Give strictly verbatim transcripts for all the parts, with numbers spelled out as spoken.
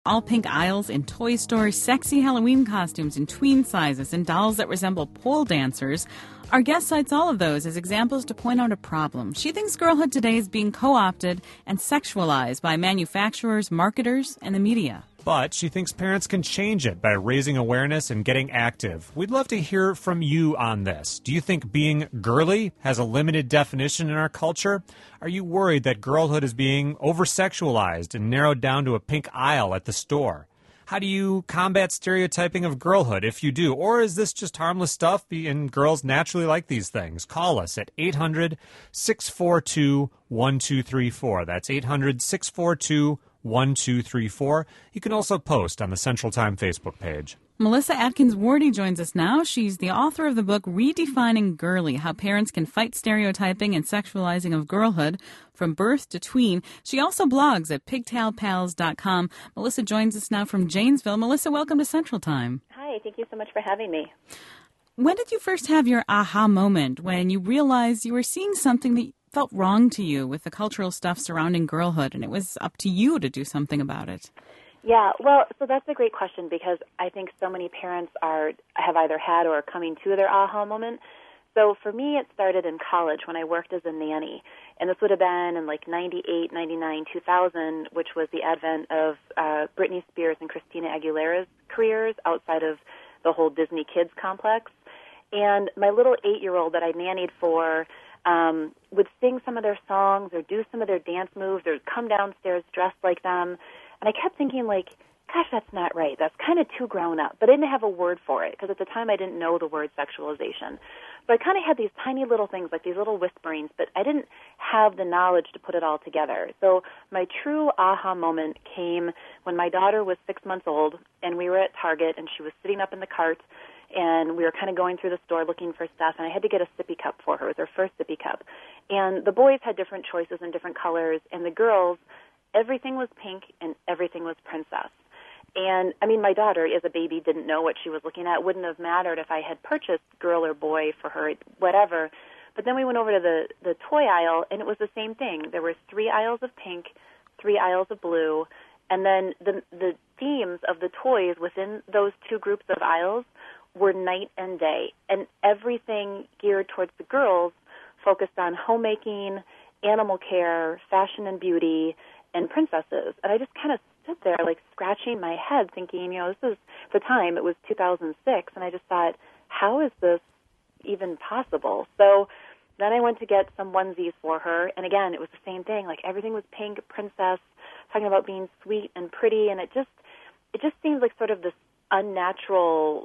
all pink aisles in toy stores, sexy Halloween costumes in tween sizes, and dolls that resemble pole dancers. Our guest cites all of those as examples to point out a problem. She thinks girlhood today is being co-opted and sexualized by manufacturers, marketers, and the media. But she thinks parents can change it by raising awareness and getting active. We'd love to hear from you on this. Do you think being girly has a limited definition in our culture? Are you worried that girlhood is being over-sexualized and narrowed down to a pink aisle at the store? How do you combat stereotyping of girlhood, if you do? Or is this just harmless stuff and girls naturally like these things? Call us at eight hundred, six four two, one two three four. That's eight hundred, six four two, one two three four. You can also post on the Central Time Facebook page. Melissa Atkins-Wardy joins us now. She's the author of the book Redefining Girly, How Parents Can Fight Stereotyping and Sexualizing of Girlhood from Birth to Tween. She also blogs at pigtail pals dot com. Melissa joins us now from Janesville. Melissa, welcome to Central Time. Hi, thank you so much for having me. When did you first have your aha moment when you realized you were seeing something that felt wrong to you with the cultural stuff surrounding girlhood, and it was up to you to do something about it? Yeah, well, so that's a great question because I think so many parents are have either had or are coming to their aha moment. So for me, it started in college when I worked as a nanny, and this would have been in like ninety-eight, ninety-nine, two thousand, which was the advent of uh, Britney Spears and Christina Aguilera's careers outside of the whole Disney Kids complex. And my little eight-year-old that I nannied for um, would sing some of their songs or do some of their dance moves or come downstairs dressed like them. And I kept thinking, like, gosh, that's not right. That's kind of too grown up. But I didn't have a word for it because at the time I didn't know the word sexualization. So I kind of had these tiny little things, like these little whisperings, but I didn't have the knowledge to put it all together. So my true aha moment came when my daughter was six months old, and we were at Target, and she was sitting up in the cart, and we were kind of going through the store looking for stuff, and I had to get a sippy cup for her. It was her first sippy cup. And the boys had different choices and different colors, and the girls, everything was pink and everything was princess. And, I mean, my daughter, as a baby, didn't know what she was looking at. It wouldn't have mattered if I had purchased girl or boy for her, whatever. But then we went over to the, the toy aisle, and it was the same thing. There were three aisles of pink, three aisles of blue, and then the the themes of the toys within those two groups of aisles were night and day. And everything geared towards the girls focused on homemaking, animal care, fashion and beauty, and princesses. And I just kind of stood there, like, scratching my head, thinking, you know, this is, at the time, it was two thousand six, and I just thought, how is this even possible? So then I went to get some onesies for her, and again, it was the same thing. Like, everything was pink, princess, talking about being sweet and pretty, and it just, it just seems like sort of this unnatural,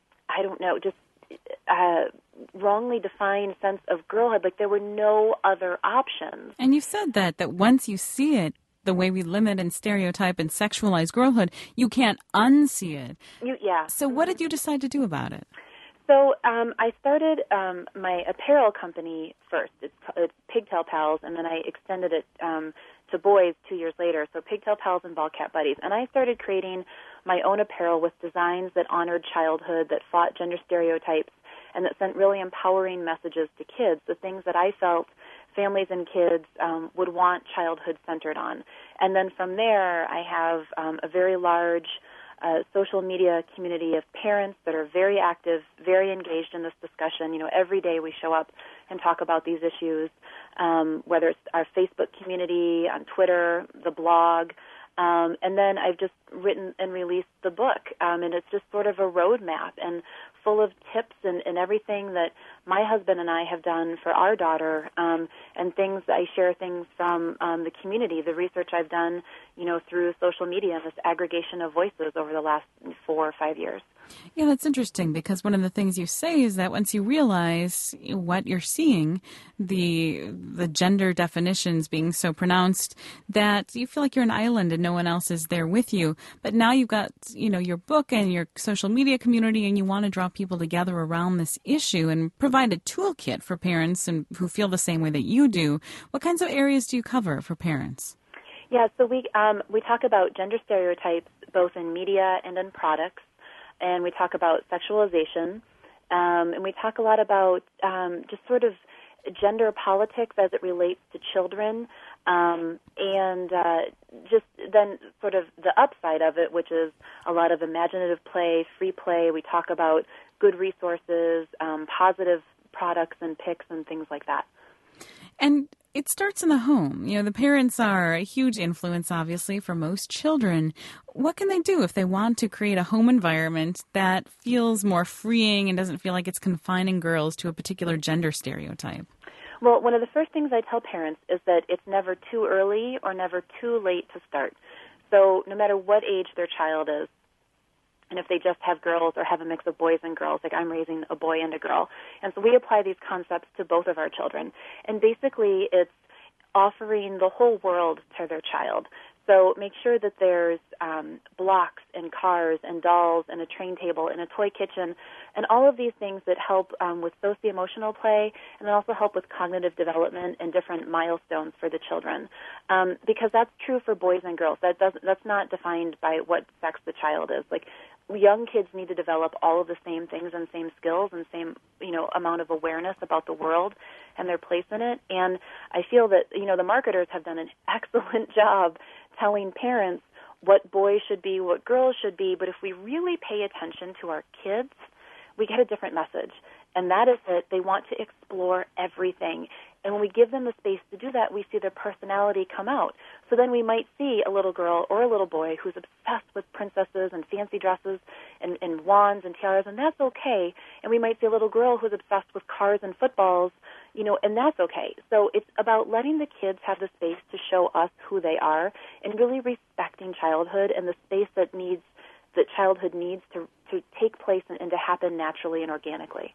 I don't know, just uh, wrongly defined sense of girlhood. Like, there were no other options. And you said that, that once you see it, the way we limit and stereotype and sexualize girlhood, you can't unsee it. You, yeah. So what did you decide to do about it? So um, I started um, my apparel company first. It's, it's Pigtail Pals, and then I extended it um, to boys two years later. So Pigtail Pals and Ball Cat Buddies. And I started creating my own apparel with designs that honored childhood, that fought gender stereotypes, and that sent really empowering messages to kids, the things that I felt families and kids um, would want childhood centered on. And then from there, I have um, a very large uh, social media community of parents that are very active, very engaged in this discussion. You know, every day we show up and talk about these issues, um, whether it's our Facebook community, on Twitter, the blog. Um, and then I've just written and released the book, um, and it's just sort of a roadmap and full of tips and, and everything that my husband and I have done for our daughter, um, and things. I share things from um, the community, the research I've done, you know, through social media and this aggregation of voices over the last four or five years. Yeah, that's interesting because one of the things you say is that once you realize what you're seeing, the the gender definitions being so pronounced, that you feel like you're an island and no one else is there with you. But now you've got, you know, your book and your social media community, and you want to draw people together around this issue and provide a toolkit for parents and who feel the same way that you do. What kinds of areas do you cover for parents? Yeah, so we um, we talk about gender stereotypes both in media and in products. And we talk about sexualization, um, and we talk a lot about um, just sort of gender politics as it relates to children. Um, and uh, just then sort of the upside of it, which is a lot of imaginative play, free play. We talk about good resources, um, positive products and picks and things like that. And it starts in the home. You know, the parents are a huge influence, obviously, for most children. What can they do if they want to create a home environment that feels more freeing and doesn't feel like it's confining girls to a particular gender stereotype? Well, one of the first things I tell parents is that it's never too early or never too late to start. So no matter what age their child is, and if they just have girls or have a mix of boys and girls, like I'm raising a boy and a girl. And so we apply these concepts to both of our children. And basically it's offering the whole world to their child. So make sure that there's um, blocks and cars and dolls and a train table and a toy kitchen and all of these things that help um, with socio-emotional play and then also help with cognitive development and different milestones for the children. Um, because that's true for boys and girls. That doesn't, that's not defined by what sex the child is. Like, young kids need to develop all of the same things and same skills and same, you know, amount of awareness about the world and their place in it. And I feel that, you know, the marketers have done an excellent job telling parents what boys should be, what girls should be. But if we really pay attention to our kids, we get a different message. And that is that they want to explore everything. And when we give them the space to do that, we see their personality come out. So then we might see a little girl or a little boy who's obsessed with princesses and fancy dresses and, and wands and tiaras, and that's okay. And we might see a little girl who's obsessed with cars and footballs, you know, and that's okay. So it's about letting the kids have the space to show us who they are and really respecting childhood and the space that needs that childhood needs to, to take place and, and to happen naturally and organically.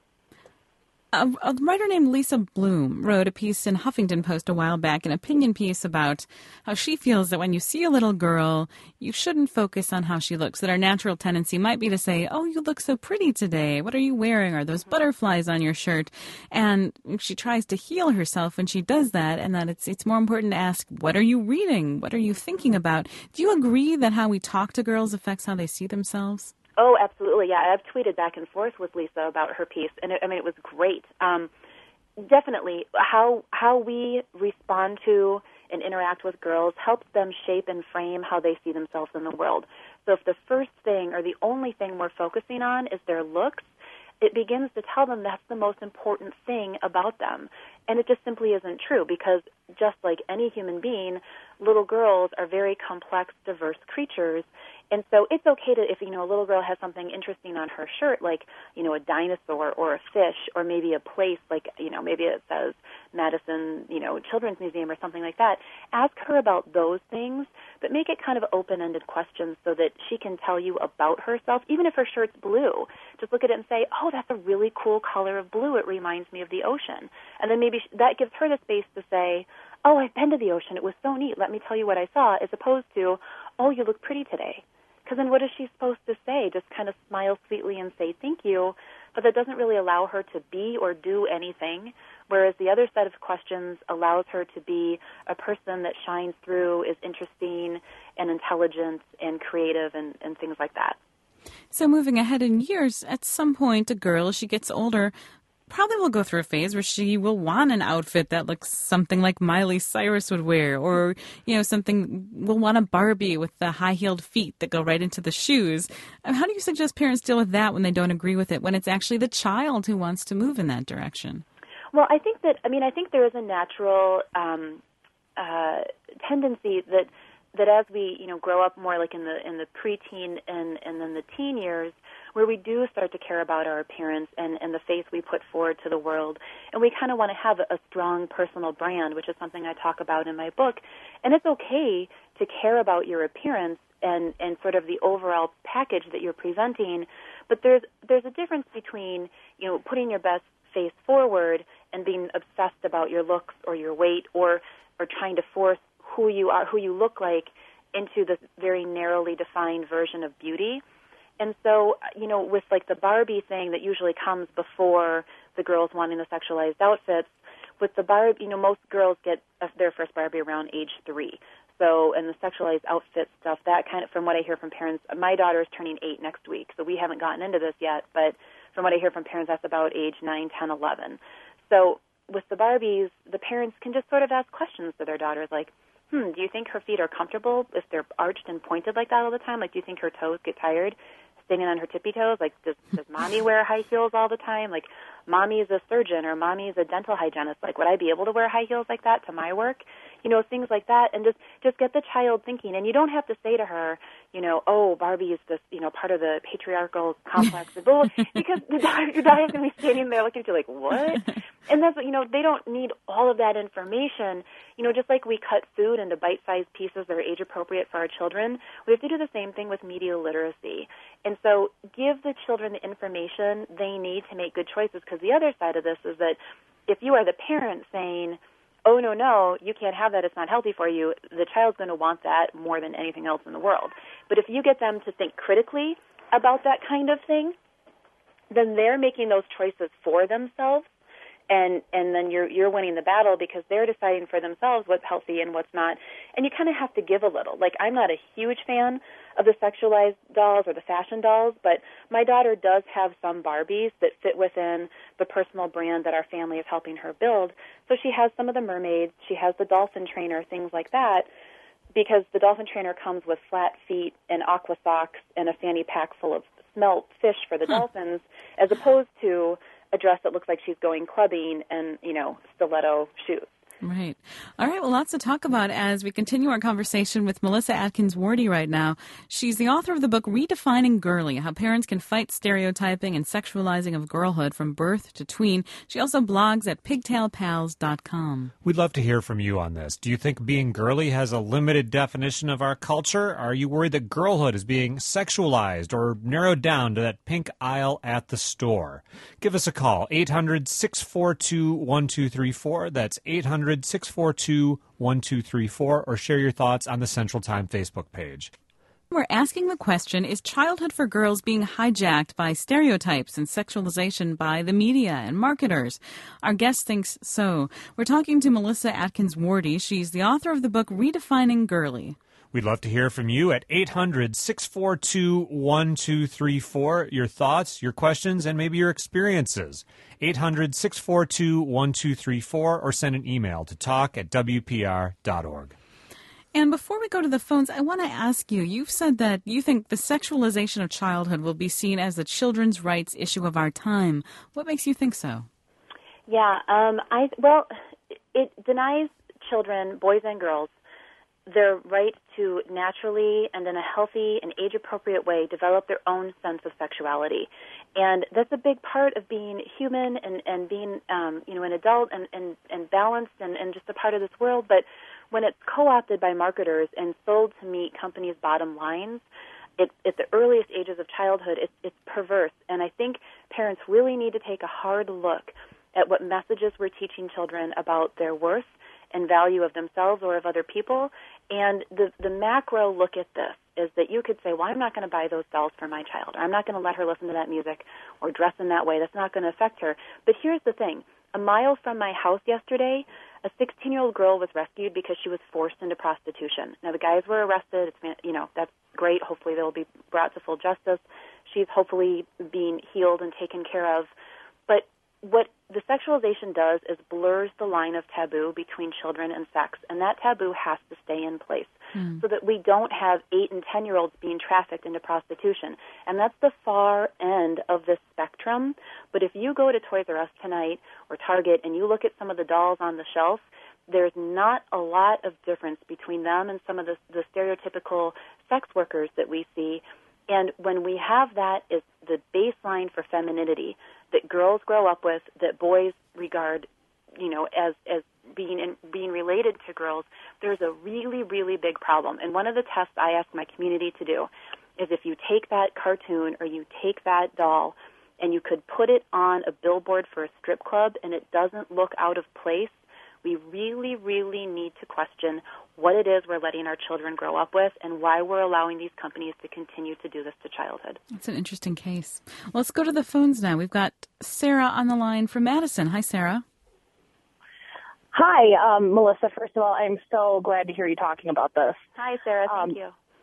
A, a writer named Lisa Bloom wrote a piece in Huffington Post a while back, an opinion piece about how she feels that when you see a little girl, you shouldn't focus on how she looks, that our natural tendency might be to say, oh, you look so pretty today. What are you wearing? Are those butterflies on your shirt? And she tries to heal herself when she does that, and that it's, it's more important to ask, what are you reading? What are you thinking about? Do you agree that how we talk to girls affects how they see themselves? Oh, absolutely. Yeah, I've tweeted back and forth with Lisa about her piece, and it, I mean, it was great. Um, definitely, how how we respond to and interact with girls helps them shape and frame how they see themselves in the world. So if the first thing or the only thing we're focusing on is their looks, it begins to tell them that's the most important thing about them. And it just simply isn't true, because just like any human being, little girls are very complex, diverse creatures. And so it's okay to, if, you know, a little girl has something interesting on her shirt, like, you know, a dinosaur or a fish or maybe a place, like, you know, maybe it says Madison, you know, Children's Museum or something like that. Ask her about those things, but make it kind of open-ended questions so that she can tell you about herself, even if her shirt's blue. Just look at it and say, oh, that's a really cool color of blue. It reminds me of the ocean. And then maybe that gives her the space to say, oh, I've been to the ocean. It was so neat. Let me tell you what I saw, as opposed to, oh, you look pretty today. Because then what is she supposed to say? Just kind of smile sweetly and say thank you, but that doesn't really allow her to be or do anything, whereas the other set of questions allows her to be a person that shines through, is interesting and intelligent and creative and, and things like that. So moving ahead in years, at some point a girl, as she gets older, probably will go through a phase where she will want an outfit that looks something like Miley Cyrus would wear, or, you know, something, will want a Barbie with the high-heeled feet that go right into the shoes. How do you suggest parents deal with that when they don't agree with it, when it's actually the child who wants to move in that direction? Well, I think that, I mean, I think there is a natural um, uh, tendency that that as we, you know, grow up more like in the in the preteen and, and then the teen years, where we do start to care about our appearance and, and the face we put forward to the world. And we kind of want to have a strong personal brand, which is something I talk about in my book. And it's okay to care about your appearance and, and sort of the overall package that you're presenting. But there's there's a difference between, you know, putting your best face forward and being obsessed about your looks or your weight, or or trying to force who you are, who you look like, into this very narrowly defined version of beauty. And so, you know, with like the Barbie thing that usually comes before the girls wanting the sexualized outfits, with the Barbie, you know, most girls get their first Barbie around age three. So, and the sexualized outfit stuff, that kind of, from what I hear from parents, my daughter is turning eight next week, so we haven't gotten into this yet, but from what I hear from parents, that's about age nine, ten, eleven. So with the Barbies, the parents can just sort of ask questions to their daughters like, hmm, do you think her feet are comfortable if they're arched and pointed like that all the time? Like, do you think her toes get tired standing on her tippy toes? Like, does, does mommy wear high heels all the time? Like, mommy is a surgeon or mommy is a dental hygienist. Like, would I be able to wear high heels like that to my work? You know, things like that. And just, just get the child thinking. And you don't have to say to her, you know, oh, Barbie is this, you know, part of the patriarchal complex. Because the daughter, your daughter's going to be standing there looking at you like, what? And that's, you know, they don't need all of that information. You know, just like we cut food into bite-sized pieces that are age-appropriate for our children, we have to do the same thing with media literacy. And so give the children the information they need to make good choices, because the other side of this is that if you are the parent saying, oh, no, no, you can't have that, it's not healthy for you, the child's going to want that more than anything else in the world. But if you get them to think critically about that kind of thing, then they're making those choices for themselves. And and then you're you're winning the battle because they're deciding for themselves what's healthy and what's not. And you kind of have to give a little. Like, I'm not a huge fan of the sexualized dolls or the fashion dolls, but my daughter does have some Barbies that fit within the personal brand that our family is helping her build. So she has some of the mermaids, she has the dolphin trainer, things like that, because the dolphin trainer comes with flat feet and aqua socks and a fanny pack full of smelt fish for the huh. dolphins, as opposed to a dress that looks like she's going clubbing and, you know, stiletto shoes. Right. All right. Well, lots to talk about as we continue our conversation with Melissa Atkins-Wardy right now. She's the author of the book Redefining Girly, How Parents Can Fight Stereotyping and Sexualizing of Girlhood from Birth to Tween. She also blogs at pigtail pals dot com. We'd love to hear from you on this. Do you think being girly has a limited definition of our culture? Are you worried that girlhood is being sexualized or narrowed down to that pink aisle at the store? Give us a call, eight hundred, six four two, one two three four. That's eight hundred, six four two, one two three four, or share your thoughts on the Central Time Facebook page. We're asking the question, is childhood for girls being hijacked by stereotypes and sexualization by the media and marketers? Our guest thinks so. We're talking to Melissa Atkins-Wardy. She's the author of the book Redefining Girly. We'd love to hear from you at eight hundred, six four two, one two three four. Your thoughts, your questions, and maybe your experiences. eight hundred, six four two, one two three four, or send an email to talk at w p r dot org. And before we go to the phones, I want to ask you, you've said that you think the sexualization of childhood will be seen as the children's rights issue of our time. What makes you think so? Yeah, um, I well, it denies children, boys and girls, their right to naturally and in a healthy and age-appropriate way develop their own sense of sexuality. And that's a big part of being human and, and being, um, you know, an adult and, and, and balanced and, and just a part of this world. But when it's co-opted by marketers and sold to meet companies' bottom lines, it, at the earliest ages of childhood, it, it's perverse. And I think parents really need to take a hard look at what messages we're teaching children about their worth and value of themselves or of other people. And the, the macro look at this is that you could say, well, I'm not going to buy those dolls for my child, or I'm not going to let her listen to that music or dress in that way. That's not going to affect her. But here's the thing. A mile from my house yesterday, a sixteen-year-old girl was rescued because she was forced into prostitution. Now, the guys were arrested. It's, you know, that's great. Hopefully they'll be brought to full justice. She's hopefully being healed and taken care of. But what the sexualization does is blurs the line of taboo between children and sex, and that taboo has to stay in place mm. so that we don't have eight and ten-year-olds being trafficked into prostitution. And that's the far end of this spectrum. But if you go to Toys R Us tonight or Target and you look at some of the dolls on the shelf, there's not a lot of difference between them and some of the, the stereotypical sex workers that we see. And when we have that as the baseline for femininity that girls grow up with, that boys regard, you know, as as being in, being related to girls, there's a really, really big problem. And one of the tests I ask my community to do is if you take that cartoon or you take that doll and you could put it on a billboard for a strip club and it doesn't look out of place, we really, really need to question what it is we're letting our children grow up with and why we're allowing these companies to continue to do this to childhood. That's an interesting case. Well, let's go to the phones now. We've got Sarah on the line from Madison. Hi, Sarah. Hi, um, Melissa. First of all, I'm so glad to hear you talking about this. Hi, Sarah. Thank um, you.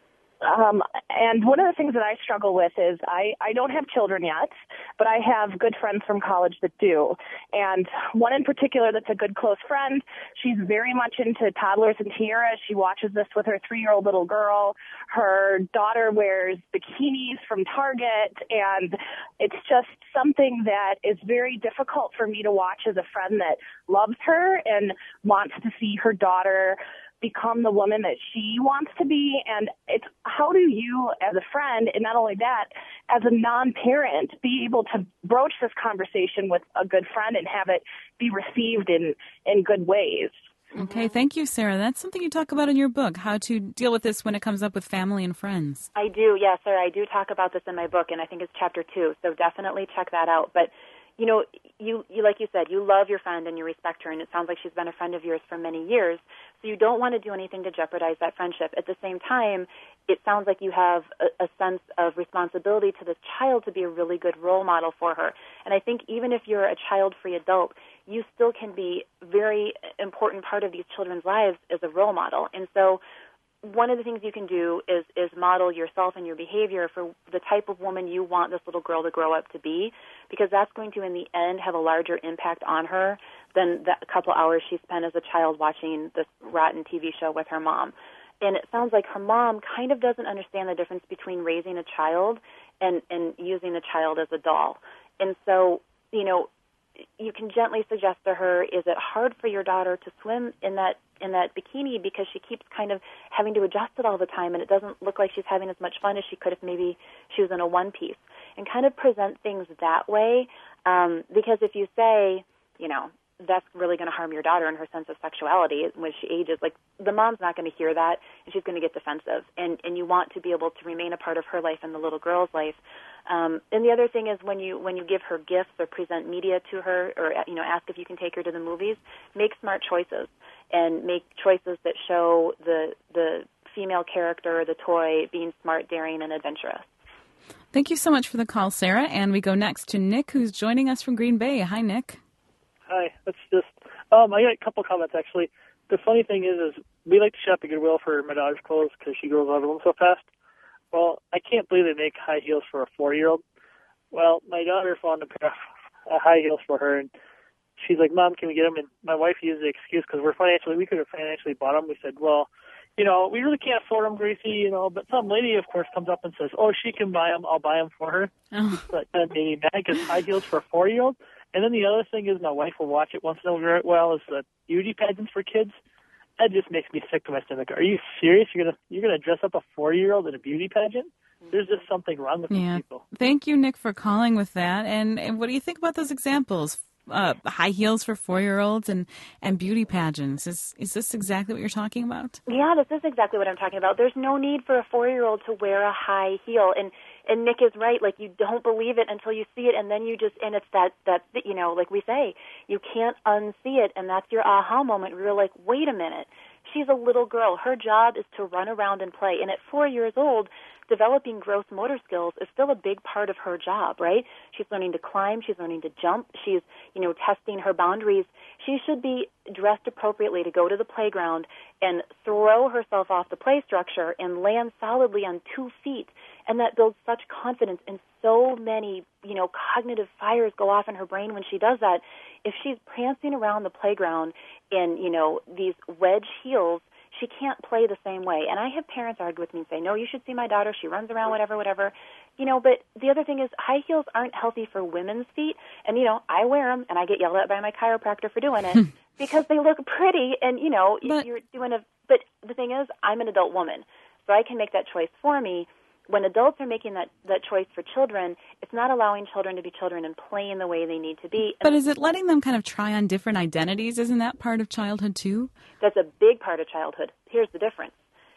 Um, and one of the things that I struggle with is I, I don't have children yet, but I have good friends from college that do. And one in particular that's a good close friend, she's very much into toddlers and tiaras. She watches this with her three-year-old little girl. Her daughter wears bikinis from Target, and it's just something that is very difficult for me to watch as a friend that loves her and wants to see her daughter become the woman that she wants to be. And it's how do you, as a friend, and not only that, as a non-parent, be able to broach this conversation with a good friend and have it be received in, in good ways. Okay, thank you, Sarah. That's something you talk about in your book, how to deal with this when it comes up with family and friends. I do, yes, Sarah. I do talk about this in my book, and I think it's chapter two, so definitely check that out. But you know, you, you like you said, you love your friend and you respect her, and it sounds like she's been a friend of yours for many years, so you don't want to do anything to jeopardize that friendship. At the same time, it sounds like you have a, a sense of responsibility to this child to be a really good role model for her. And I think even if you're a child-free adult, you still can be a very important part of these children's lives as a role model. And so one of the things you can do is, is model yourself and your behavior for the type of woman you want this little girl to grow up to be, because that's going to, in the end, have a larger impact on her than the couple hours she spent as a child watching this rotten T V show with her mom. And it sounds like her mom kind of doesn't understand the difference between raising a child and, and using a child as a doll. And so, you know, you can gently suggest to her, is it hard for your daughter to swim in that in that bikini because she keeps kind of having to adjust it all the time, and it doesn't look like she's having as much fun as she could if maybe she was in a one-piece, and kind of present things that way, um, because if you say, you know, that's really going to harm your daughter and her sense of sexuality when she ages, like, the mom's not going to hear that, and she's going to get defensive, and, and you want to be able to remain a part of her life and the little girl's life. Um, and the other thing is when you when you give her gifts or present media to her, or, you know, ask if you can take her to the movies, make smart choices and make choices that show the the female character, the toy, being smart, daring, and adventurous. Thank you so much for the call, Sarah. And we go next to Nick, who's joining us from Green Bay. Hi, Nick. Hi. It's just, um, I got a couple comments, actually. The funny thing is, is we like to shop at Goodwill for my daughter's clothes because she grows out of them so fast. Well, I can't believe they make high heels for a four-year-old. Well, my daughter found a pair of high heels for her, and she's like, Mom, can we get them? And my wife used the excuse because we're financially, we could have financially bought them. We said, well, you know, we really can't afford them, Gracie, you know. But some lady, of course, comes up and says, oh, she can buy them. I'll buy them for her. Oh. But that made me mad because high heels for a four-year-old. And then the other thing is my wife will watch it once in a while is the beauty pageants for kids. That just makes me sick to my stomach. Are you serious? You're gonna you're gonna dress up a four-year-old in a beauty pageant? There's just something wrong with yeah. these people. Thank you, Nick, for calling with that. And, and what do you think about those examples? Uh, high heels for four-year-olds and, and beauty pageants. Is is this exactly what you're talking about? Yeah, this is exactly what I'm talking about. There's no need for a four-year-old to wear a high heel. And and Nick is right. Like, you don't believe it until you see it, and then you just, and it's that, that you know, like we say, you can't unsee it, and that's your aha moment where you're like, wait a minute. She's a little girl. Her job is to run around and play. And at four years old, developing gross motor skills is still a big part of her job, right? She's learning to climb. She's learning to jump. She's, you know, testing her boundaries. She should be dressed appropriately to go to the playground and throw herself off the play structure and land solidly on two feet. And that builds such confidence, and so many, you know, cognitive fires go off in her brain when she does that. If she's prancing around the playground in, you know, these wedge heels, she can't play the same way. And I have parents argue with me and say, no, you should see my daughter. She runs around, whatever, whatever. You know, but the other thing is high heels aren't healthy for women's feet. And, you know, I wear them, and I get yelled at by my chiropractor for doing it because they look pretty. And, you know, but, you're doing a – but the thing is, I'm an adult woman, so I can make that choice for me. When adults are making that, that choice for children, it's not allowing children to be children and playing the way they need to be. But is it letting them kind of try on different identities? Isn't that part of childhood too? That's a big part of childhood. Here's the difference.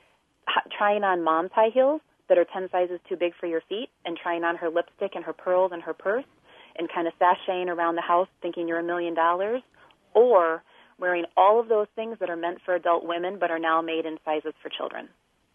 H- trying on mom's high heels that are ten sizes too big for your feet, and trying on her lipstick and her pearls and her purse, and kind of sashaying around the house thinking you're a million dollars, or wearing all of those things that are meant for adult women but are now made in sizes for children.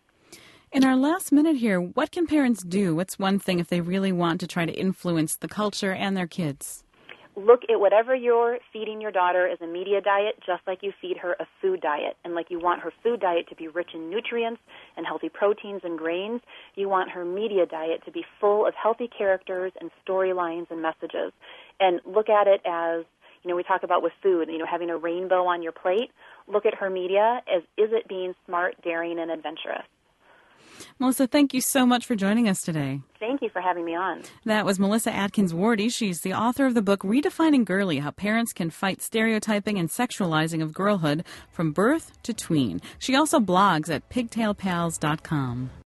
In our last minute here, what can parents do? What's one thing if they really want to try to influence the culture and their kids? look at whatever you're feeding your daughter as a media diet, just like you feed her a food diet. And like you want her food diet to be rich in nutrients and healthy proteins and grains, you want her media diet to be full of healthy characters and storylines and messages. And look at it as, you know, we talk about with food, you know, having a rainbow on your plate. Look at her media as, is it being smart, daring, and adventurous? Melissa, thank you so much for joining us today. Thank you for having me on. That was Melissa Atkins-Wardy. She's the author of the book Redefining Girly, How Parents Can Fight Stereotyping and Sexualizing of Girlhood from Birth to Tween. She also blogs at pigtail pals dot com.